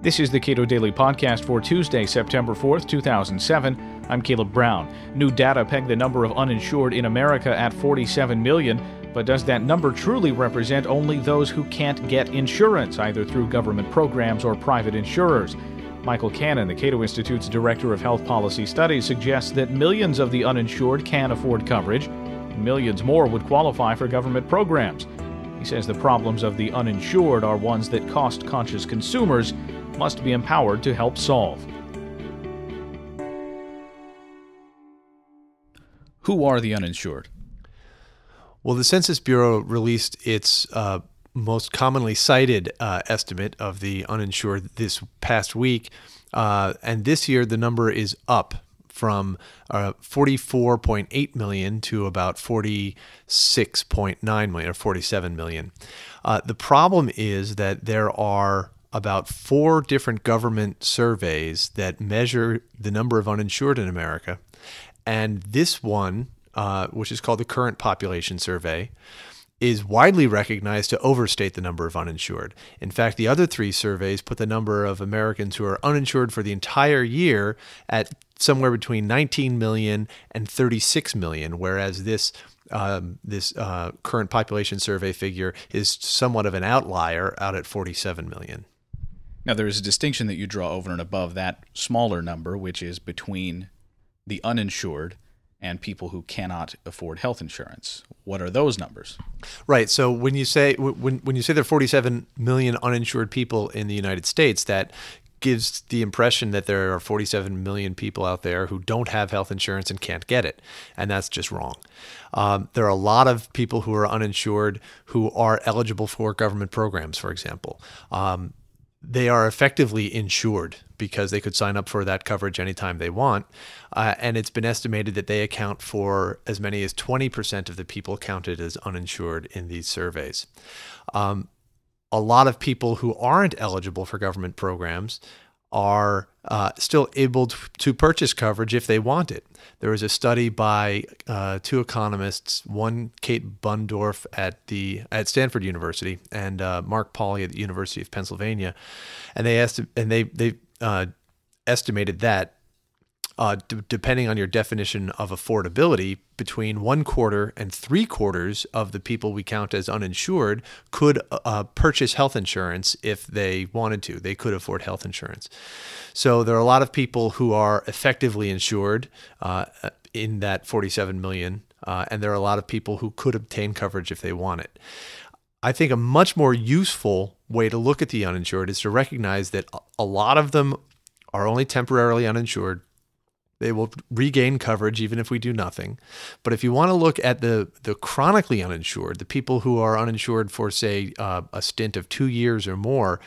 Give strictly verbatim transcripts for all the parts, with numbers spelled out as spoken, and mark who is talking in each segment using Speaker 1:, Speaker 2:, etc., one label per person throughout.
Speaker 1: This is the Cato Daily Podcast for Tuesday, September fourth, two thousand seven. I'm Caleb Brown. New data peg the number of uninsured in America at forty-seven million, but does that number truly represent only those who can't get insurance, either through government programs or private insurers? Michael Cannon, the Cato Institute's Director of Health Policy Studies, suggests that millions of the uninsured can afford coverage, and millions more would qualify for government programs. He says the problems of the uninsured are ones that cost-conscious consumers must be empowered to help solve. Who are the uninsured?
Speaker 2: Well, the Census Bureau released its uh, most commonly cited uh, estimate of the uninsured this past week, uh, and this year the number is up from uh, forty-four point eight million to about forty-six point nine million, or forty-seven million. Uh, the problem is that there are about four different government surveys that measure the number of uninsured in America. And this one, uh, which is called the Current Population Survey, is widely recognized to overstate the number of uninsured. In fact, the other three surveys put the number of Americans who are uninsured for the entire year at somewhere between nineteen million and thirty-six million, whereas this um, this uh, Current Population Survey figure is somewhat of an outlier out at forty-seven million.
Speaker 1: Now, there is a distinction that you draw over and above that smaller number, which is between the uninsured and people who cannot afford health insurance. What are those numbers?
Speaker 2: Right. So when you say when when you say there are forty-seven million uninsured people in the United States, that gives the impression that there are forty-seven million people out there who don't have health insurance and can't get it, and that's just wrong. Um, there are a lot of people who are uninsured who are eligible for government programs, for example. Um, They are effectively insured because they could sign up for that coverage anytime they want. Uh, and it's been estimated that they account for as many as twenty percent of the people counted as uninsured in these surveys. Um, a lot of people who aren't eligible for government programs are uh, still able to, to purchase coverage if they want it. There was a study by uh, two economists, one Kate Bundorf at the at Stanford University and uh, Mark Pauly at the University of Pennsylvania, and they asked and they they uh, estimated that uh, d- depending on your definition of affordability, between one quarter and three quarters of the people we count as uninsured could uh, purchase health insurance if they wanted to. They could afford health insurance. So there are a lot of people who are effectively insured uh, in that forty-seven million, uh, and there are a lot of people who could obtain coverage if they want it. I think a much more useful way to look at the uninsured is to recognize that a lot of them are only temporarily uninsured. They will regain coverage even if we do nothing. But if you want to look at the, the chronically uninsured, the people who are uninsured for, say, uh, a stint of two years or more,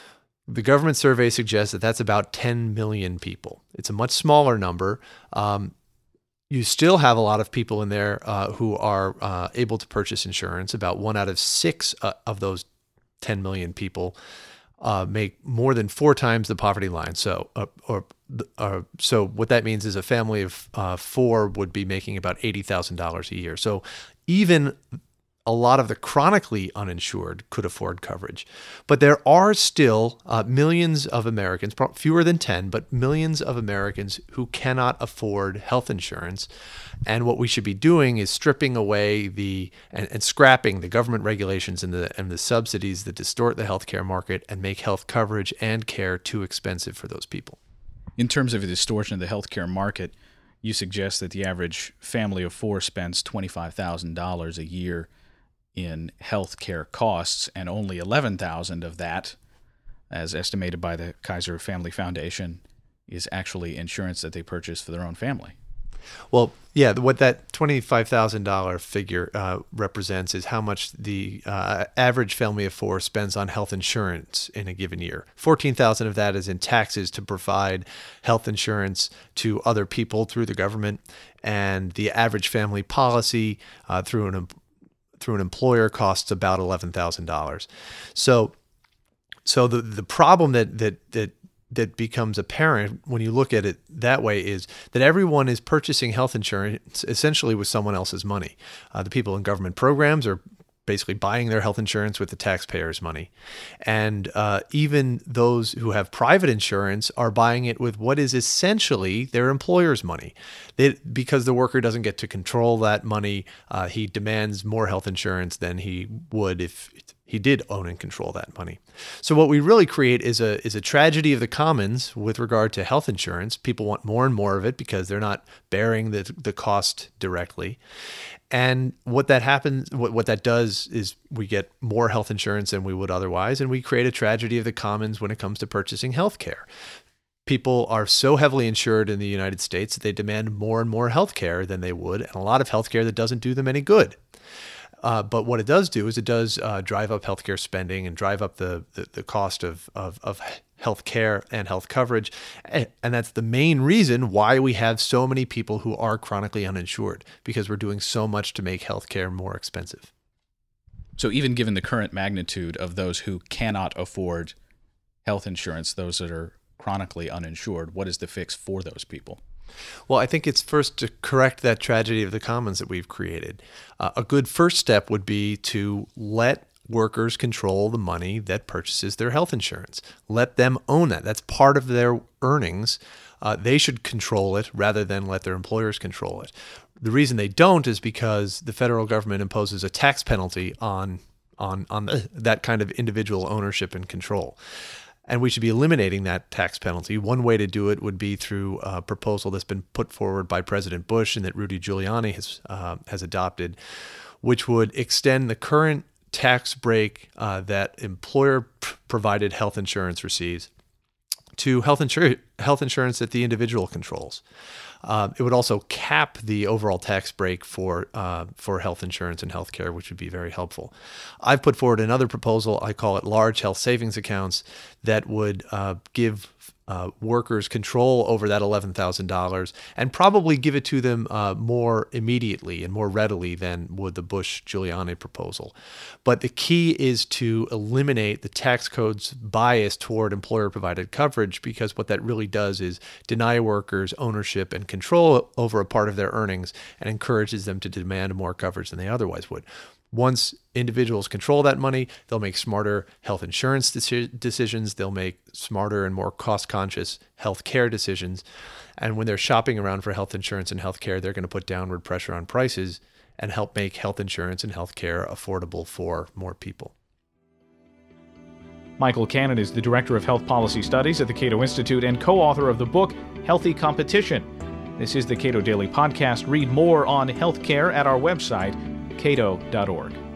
Speaker 2: the government survey suggests that that's about ten million people. It's a much smaller number. Um, you still have a lot of people in there uh, who are uh, able to purchase insurance. About one out of six uh, of those ten million people Uh, make more than four times the poverty line. So, uh, or, uh, so what that means is a family of uh, four would be making about eighty thousand dollars a year. So, even a lot of the chronically uninsured could afford coverage, but there are still uh, millions of Americans, fewer than ten, but millions of Americans who cannot afford health insurance. And what we should be doing is stripping away the and, and scrapping the government regulations and the and the subsidies that distort the healthcare market and make health coverage and care too expensive for those people.
Speaker 1: In terms of a distortion of the healthcare market, you suggest that the average family of four spends twenty-five thousand dollars a year in healthcare costs, and only eleven thousand dollars of that, as estimated by the Kaiser Family Foundation, is actually insurance that they purchase for their own family.
Speaker 2: Well, yeah, what that twenty-five thousand dollars figure uh, represents is how much the uh, average family of four spends on health insurance in a given year. fourteen thousand dollars of that is in taxes to provide health insurance to other people through the government, and the average family policy uh, through an through an employer costs about eleven thousand dollars. So, so the the problem that that that that becomes apparent when you look at it that way is that everyone is purchasing health insurance essentially with someone else's money. Uh, the people in government programs are basically buying their health insurance with the taxpayers' money. And uh, even those who have private insurance are buying it with what is essentially their employer's money. They, because the worker doesn't get to control that money, uh, he demands more health insurance than he would if he did own and control that money. So what we really create is a is a tragedy of the commons with regard to health insurance. People want more and more of it because they're not bearing the the cost directly. And what that happens, what, what that does is we get more health insurance than we would otherwise, and we create a tragedy of the commons when it comes to purchasing health care. People are so heavily insured in the United States that they demand more and more health care than they would, and a lot of health care that doesn't do them any good. Uh, but what it does do is it does uh, drive up healthcare spending and drive up the the, the cost of, of of health care and health coverage. And, and that's the main reason why we have so many people who are chronically uninsured, because we're doing so much to make healthcare more expensive.
Speaker 3: So even given the current magnitude of those who cannot afford health insurance, those that are chronically uninsured, what is the fix for those people?
Speaker 2: Well, I think it's first to correct that tragedy of the commons that we've created. Uh, a good first step would be to let workers control the money that purchases their health insurance. Let them own that. That's part of their earnings. Uh, they should control it rather than let their employers control it. The reason they don't is because the federal government imposes a tax penalty on on on the, that kind of individual ownership and control. And we should be eliminating that tax penalty. One way to do it would be through a proposal that's been put forward by President Bush and that Rudy Giuliani has uh, has adopted, which would extend the current tax break uh, that employer-provided health insurance receives to health, insur- health insurance that the individual controls. Uh, it would also cap the overall tax break for uh, for health insurance and health care, which would be very helpful. I've put forward another proposal. I call it large health savings accounts that would uh, give uh, workers control over that eleven thousand dollars and probably give it to them uh, more immediately and more readily than would the Bush-Giuliani proposal. But the key is to eliminate the tax code's bias toward employer-provided coverage, because what that really does is deny workers ownership and control over a part of their earnings and encourages them to demand more coverage than they otherwise would. Once individuals control that money, they'll make smarter health insurance deci- decisions. They'll make smarter and more cost-conscious health care decisions. And when they're shopping around for health insurance and health care, they're going to put downward pressure on prices and help make health insurance and health care affordable for more people.
Speaker 1: Michael Cannon is the Director of Health Policy Studies at the Cato Institute and co-author of the book, Healthy Competition. This is the Cato Daily Podcast. Read more on healthcare at our website, cato dot org.